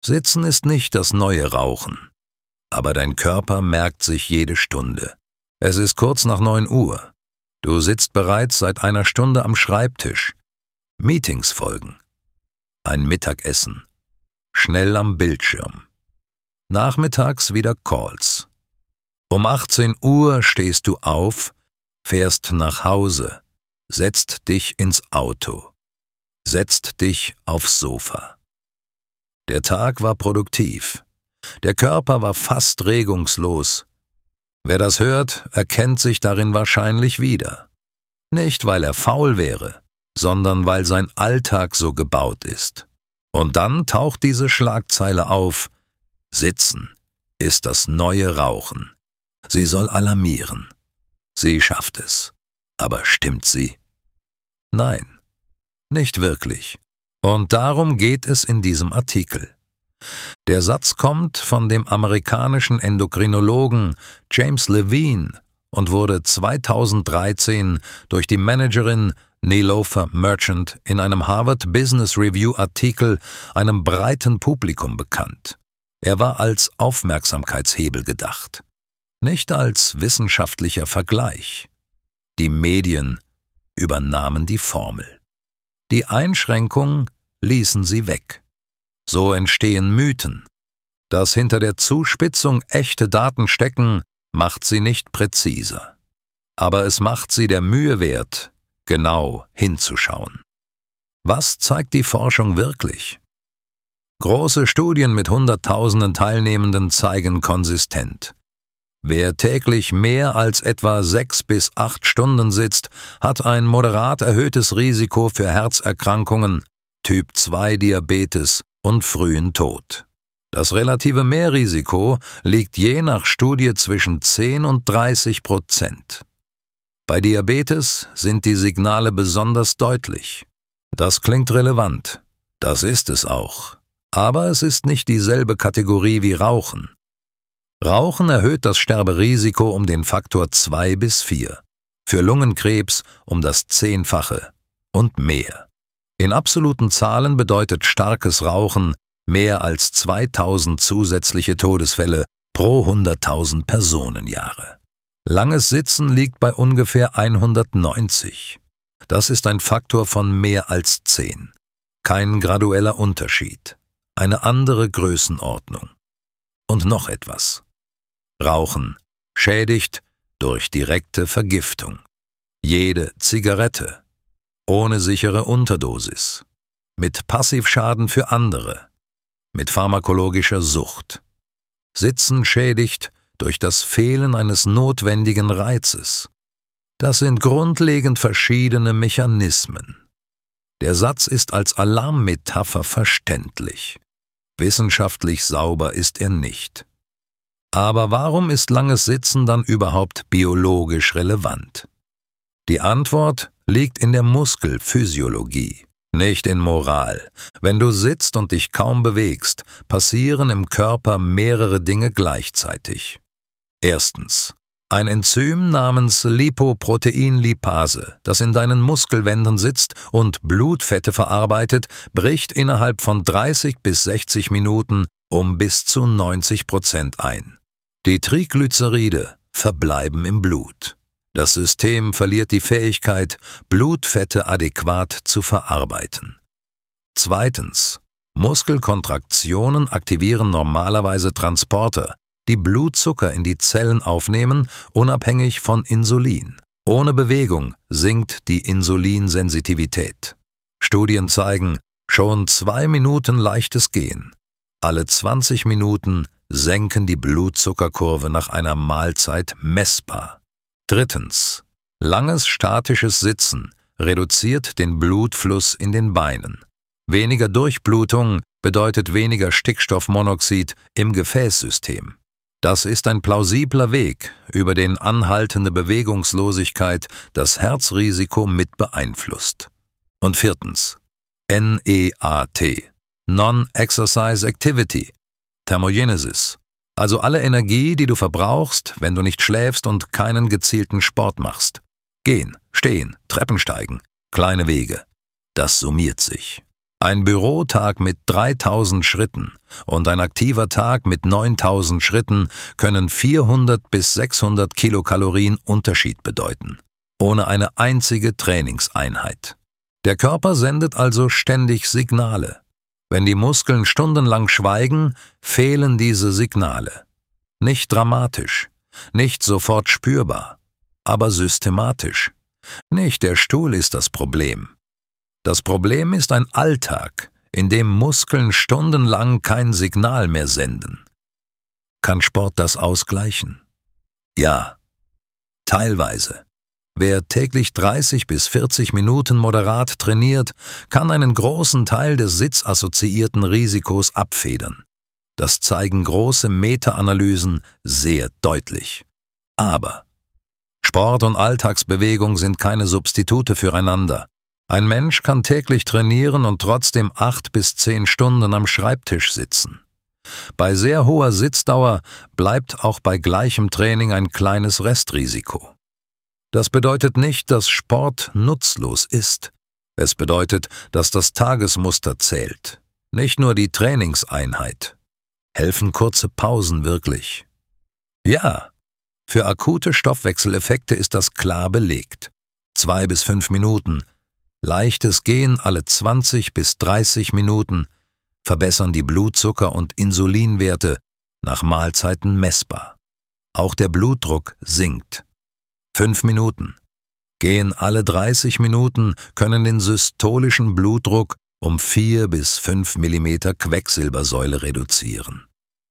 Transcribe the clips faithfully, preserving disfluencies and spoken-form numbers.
Sitzen ist nicht das neue Rauchen. Aber dein Körper merkt sich jede Stunde. Es ist kurz nach neun Uhr. Du sitzt bereits seit einer Stunde am Schreibtisch. Meetings folgen. Ein Mittagessen. Schnell am Bildschirm. Nachmittags wieder Calls. Um achtzehn Uhr stehst du auf, fährst nach Hause, setzt dich ins Auto, setzt dich aufs Sofa. Der Tag war produktiv. Der Körper war fast regungslos. Wer das hört, erkennt sich darin wahrscheinlich wieder. Nicht, weil er faul wäre, sondern weil sein Alltag so gebaut ist. Und dann taucht diese Schlagzeile auf: Sitzen ist das neue Rauchen. Sie soll alarmieren. Sie schafft es. Aber stimmt sie? Nein, nicht wirklich. Und darum geht es in diesem Artikel. Der Satz kommt von dem amerikanischen Endokrinologen James Levine und wurde zweitausenddreizehn durch die Managerin Nilofer Merchant in einem Harvard Business Review Artikel einem breiten Publikum bekannt. Er war als Aufmerksamkeitshebel gedacht, nicht als wissenschaftlicher Vergleich. Die Medien übernahmen die Formel. Die Einschränkung ließen sie weg. So entstehen Mythen. Dass hinter der Zuspitzung echte Daten stecken, macht sie nicht präziser. Aber es macht sie der Mühe wert, genau hinzuschauen. Was zeigt die Forschung wirklich? Große Studien mit Hunderttausenden Teilnehmenden zeigen konsistent: Wer täglich mehr als etwa sechs bis acht Stunden sitzt, hat ein moderat erhöhtes Risiko für Herzerkrankungen, Typ zwei Diabetes und frühen Tod. Das relative Mehrrisiko liegt je nach Studie zwischen zehn und dreißig Prozent. Bei Diabetes sind die Signale besonders deutlich. Das klingt relevant. Das ist es auch. Aber es ist nicht dieselbe Kategorie wie Rauchen. Rauchen erhöht das Sterberisiko um den Faktor zwei bis vier, für Lungenkrebs um das Zehnfache und mehr. In absoluten Zahlen bedeutet starkes Rauchen mehr als zweitausend zusätzliche Todesfälle pro hunderttausend Personenjahre. Langes Sitzen liegt bei ungefähr hundertneunzig. Das ist ein Faktor von mehr als zehn. Kein gradueller Unterschied. Eine andere Größenordnung. Und noch etwas. Rauchen schädigt durch direkte Vergiftung. Jede Zigarette. Ohne sichere Unterdosis. Mit Passivschaden für andere. Mit pharmakologischer Sucht. Sitzen schädigt durch das Fehlen eines notwendigen Reizes. Das sind grundlegend verschiedene Mechanismen. Der Satz ist als Alarmmetapher verständlich. Wissenschaftlich sauber ist er nicht. Aber warum ist langes Sitzen dann überhaupt biologisch relevant? Die Antwort liegt in der Muskelphysiologie, nicht in Moral. Wenn du sitzt und dich kaum bewegst, passieren im Körper mehrere Dinge gleichzeitig. Erstens. Ein Enzym namens Lipoproteinlipase, das in deinen Muskelwänden sitzt und Blutfette verarbeitet, bricht innerhalb von dreißig bis sechzig Minuten um bis zu neunzig Prozent ein. Die Triglyceride verbleiben im Blut. Das System verliert die Fähigkeit, Blutfette adäquat zu verarbeiten. Zweitens. Muskelkontraktionen aktivieren normalerweise Transporter, die Blutzucker in die Zellen aufnehmen, unabhängig von Insulin. Ohne Bewegung sinkt die Insulinsensitivität. Studien zeigen, schon zwei Minuten leichtes Gehen. Alle zwanzig Minuten senken die Blutzuckerkurve nach einer Mahlzeit messbar. Drittens. Langes statisches Sitzen reduziert den Blutfluss in den Beinen. Weniger Durchblutung bedeutet weniger Stickstoffmonoxid im Gefäßsystem. Das ist ein plausibler Weg, über den anhaltende Bewegungslosigkeit das Herzrisiko mit beeinflusst. Und viertens. N E A T. Non-Exercise Activity. Thermogenesis. Also alle Energie, die du verbrauchst, wenn du nicht schläfst und keinen gezielten Sport machst. Gehen, stehen, Treppen steigen, kleine Wege. Das summiert sich. Ein Bürotag mit dreitausend Schritten und ein aktiver Tag mit neuntausend Schritten können vierhundert bis sechshundert Kilokalorien Unterschied bedeuten, ohne eine einzige Trainingseinheit. Der Körper sendet also ständig Signale. Wenn die Muskeln stundenlang schweigen, fehlen diese Signale. Nicht dramatisch, nicht sofort spürbar, aber systematisch. Nicht der Stuhl ist das Problem. Das Problem ist ein Alltag, in dem Muskeln stundenlang kein Signal mehr senden. Kann Sport das ausgleichen? Ja, teilweise. Wer täglich dreißig bis vierzig Minuten moderat trainiert, kann einen großen Teil des sitzassoziierten Risikos abfedern. Das zeigen große Meta-Analysen sehr deutlich. Aber Sport und Alltagsbewegung sind keine Substitute füreinander. Ein Mensch kann täglich trainieren und trotzdem acht bis zehn Stunden am Schreibtisch sitzen. Bei sehr hoher Sitzdauer bleibt auch bei gleichem Training ein kleines Restrisiko. Das bedeutet nicht, dass Sport nutzlos ist. Es bedeutet, dass das Tagesmuster zählt, nicht nur die Trainingseinheit. Helfen kurze Pausen wirklich? Ja, für akute Stoffwechseleffekte ist das klar belegt. Zwei bis fünf Minuten. Leichtes Gehen alle zwanzig bis dreißig Minuten verbessern die Blutzucker- und Insulinwerte nach Mahlzeiten messbar. Auch der Blutdruck sinkt. Fünf Minuten. Gehen alle dreißig Minuten können den systolischen Blutdruck um vier bis fünf Millimeter Quecksilbersäule reduzieren.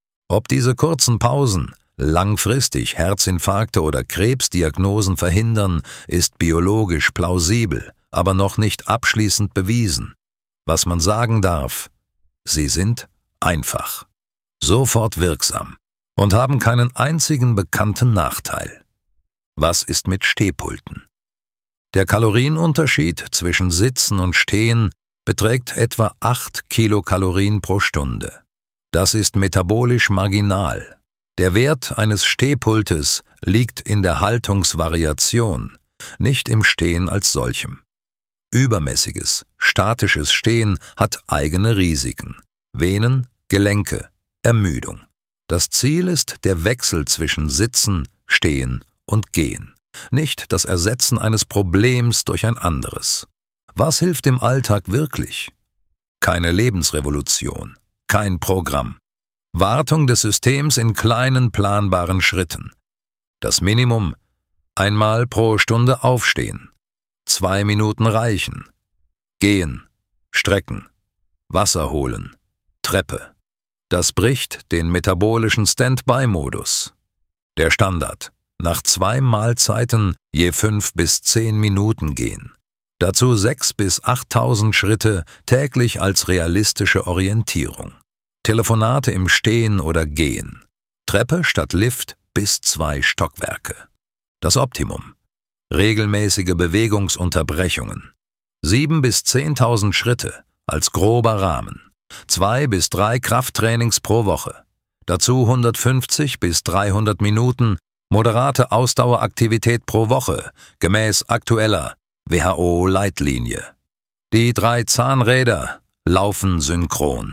Ob diese kurzen Pausen langfristig Herzinfarkte oder Krebsdiagnosen verhindern, ist biologisch plausibel, aber noch nicht abschließend bewiesen. Was man sagen darf, sie sind einfach, sofort wirksam und haben keinen einzigen bekannten Nachteil. Was ist mit Stehpulten? Der Kalorienunterschied zwischen Sitzen und Stehen beträgt etwa acht Kilokalorien pro Stunde. Das ist metabolisch marginal. Der Wert eines Stehpultes liegt in der Haltungsvariation, nicht im Stehen als solchem. Übermäßiges, statisches Stehen hat eigene Risiken. Venen, Gelenke, Ermüdung. Das Ziel ist der Wechsel zwischen Sitzen, Stehen und Gehen, nicht das Ersetzen eines Problems durch ein anderes. Was hilft im Alltag wirklich? Keine Lebensrevolution, kein Programm. Wartung des Systems in kleinen planbaren Schritten. Das Minimum: einmal pro Stunde aufstehen. Zwei Minuten reichen. Gehen, strecken, Wasser holen, Treppe. Das bricht den metabolischen Standby-Modus. Der Standard: nach zwei Mahlzeiten je fünf bis zehn Minuten gehen. Dazu sechs bis achttausend Schritte täglich als realistische Orientierung. Telefonate im Stehen oder Gehen. Treppe statt Lift bis zwei Stockwerke. Das Optimum: regelmäßige Bewegungsunterbrechungen. sieben bis zehntausend Schritte als grober Rahmen. Zwei bis drei Krafttrainings pro Woche. Dazu hundertfünfzig bis dreihundert Minuten moderate Ausdaueraktivität pro Woche, gemäß aktueller W H O-Leitlinie. Die drei Zahnräder laufen synchron.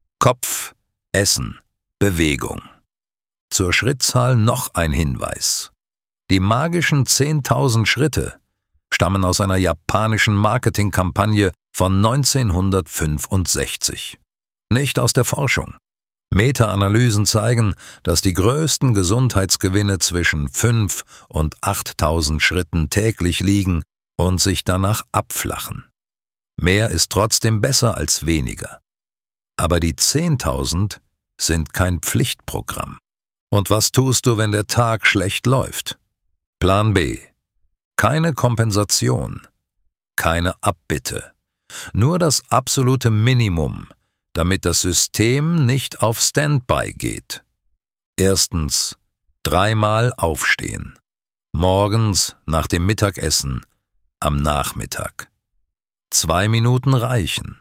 Kopf, Essen, Bewegung. Zur Schrittzahl noch ein Hinweis. Die magischen zehntausend Schritte stammen aus einer japanischen Marketingkampagne von neunzehnhundertfünfundsechzig. Nicht aus der Forschung. Meta-Analysen zeigen, dass die größten Gesundheitsgewinne zwischen fünf und achttausend Schritten täglich liegen und sich danach abflachen. Mehr ist trotzdem besser als weniger. Aber die zehntausend sind kein Pflichtprogramm. Und was tust du, wenn der Tag schlecht läuft? Plan B. Keine Kompensation, keine Abbitte. Nur das absolute Minimum, damit das System nicht auf Standby geht. Erstens, dreimal aufstehen. Morgens, nach dem Mittagessen, am Nachmittag. Zwei Minuten reichen.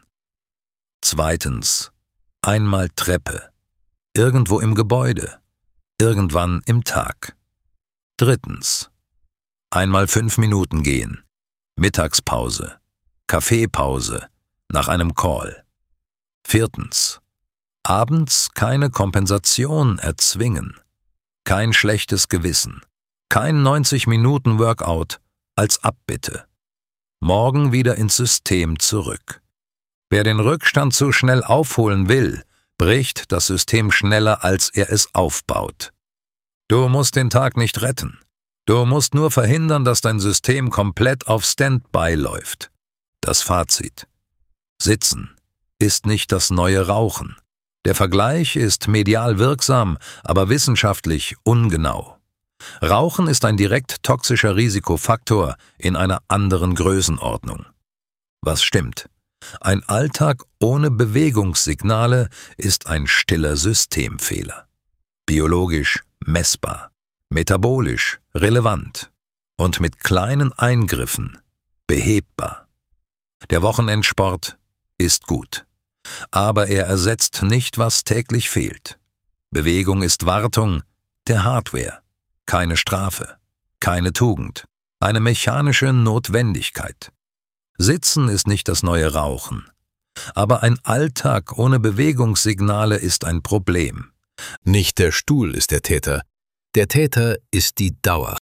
Zweitens, einmal Treppe. Irgendwo im Gebäude. Irgendwann im Tag. Drittens, einmal fünf Minuten gehen. Mittagspause. Kaffeepause. nach einem Call. Viertens. Abends keine Kompensation erzwingen. Kein schlechtes Gewissen. Kein neunzig Minuten Workout als Abbitte. Morgen wieder ins System zurück. Wer den Rückstand zu schnell aufholen will, bricht das System schneller, als er es aufbaut. Du musst den Tag nicht retten. Du musst nur verhindern, dass dein System komplett auf Standby läuft. Das Fazit. Sitzen ist nicht das neue Rauchen. Der Vergleich ist medial wirksam, aber wissenschaftlich ungenau. Rauchen ist ein direkt toxischer Risikofaktor in einer anderen Größenordnung. Was stimmt? Ein Alltag ohne Bewegungssignale ist ein stiller Systemfehler. Biologisch messbar, metabolisch relevant und mit kleinen Eingriffen behebbar. Der Wochenendsport ist gut, aber er ersetzt nicht, was täglich fehlt. Bewegung ist Wartung der Hardware. Keine Strafe, keine Tugend, eine mechanische Notwendigkeit. Sitzen ist nicht das neue Rauchen. Aber ein Alltag ohne Bewegungssignale ist ein Problem. Nicht der Stuhl ist der Täter. Der Täter ist die Dauer.